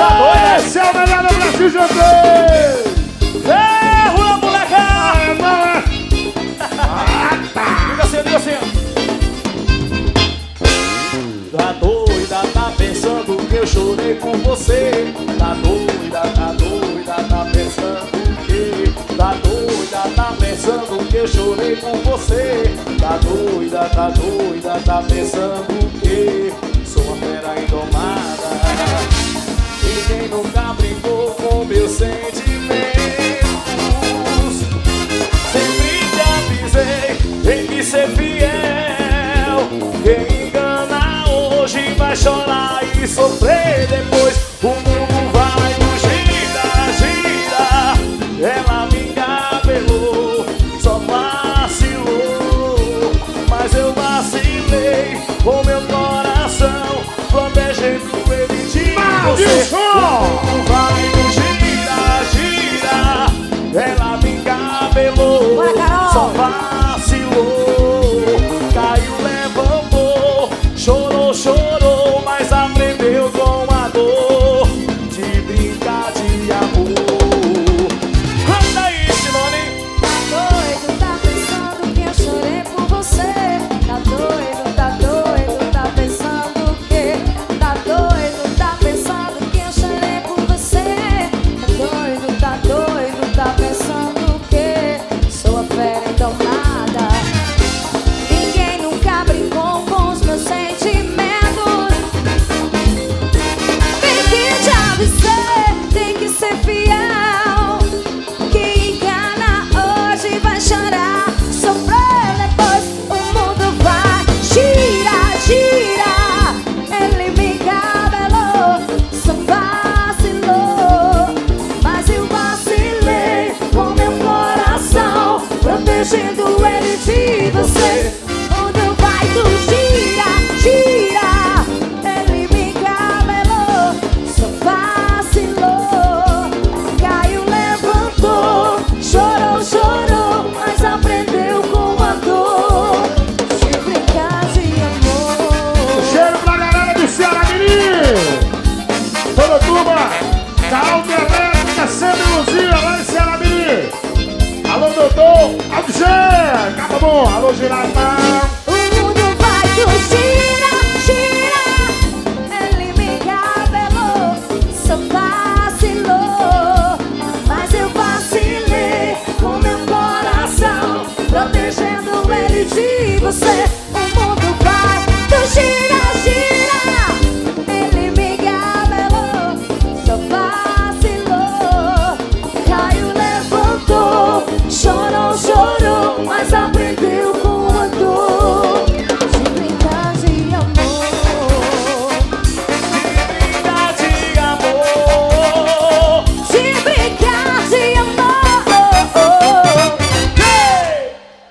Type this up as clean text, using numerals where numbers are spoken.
Esse é o melhor do Brasil, gente! Ferro na molecada! Não é? Diga assim. Tá doida, tá pensando que eu chorei por você. Tá doida, tá pensando que. Tá doida, tá pensando que eu chorei por você. Tá doida, tá pensando que sou uma fera indomada. Ninguém nunca brincou com meus sentimentos. Sempre te avisei, tem que ser fiel. Quem engana hoje vai chorar e sofrer depois. O mundo vai nos gira. Ela me engabelou, só vacilou. Mas eu vacilei com meu coração, protegendo ele de você. O mundo vai nos gira. Ela me engabelou, só vacilou. Caiu, levantou, chorou, mas aprendeu com a dor de brincar de amor. Canta aí, Simone. Tá doido, tá pensando que eu chorei por você. Tá doido, tá pensando que. Tá doido, tá pensando que eu chorei por você. Tá doido, tá pensando que sou a fera indomada. Ninguém nunca brincou com os meus sentimentos. Tem que te avisar, tem que ser fiel. Quem engana hoje vai chorar, sofrer depois. O mundo vai gira. Ele me engabelou, só vacilou. Mas eu vacilei com meu coração, protegendo ele de você. O mundo vai gira. Ele me engabelou, só vacilou. Caiu, levantou, chorou, mas aprendeu com a dor de brincar de amor. Cheiro pra galera do Ceará, Mirim! Toda turma da Autoelétrica sempre Luzia, lá em Ceará, Mirim! Alô, doutor Algé! Acaba bom! Alô, Girata!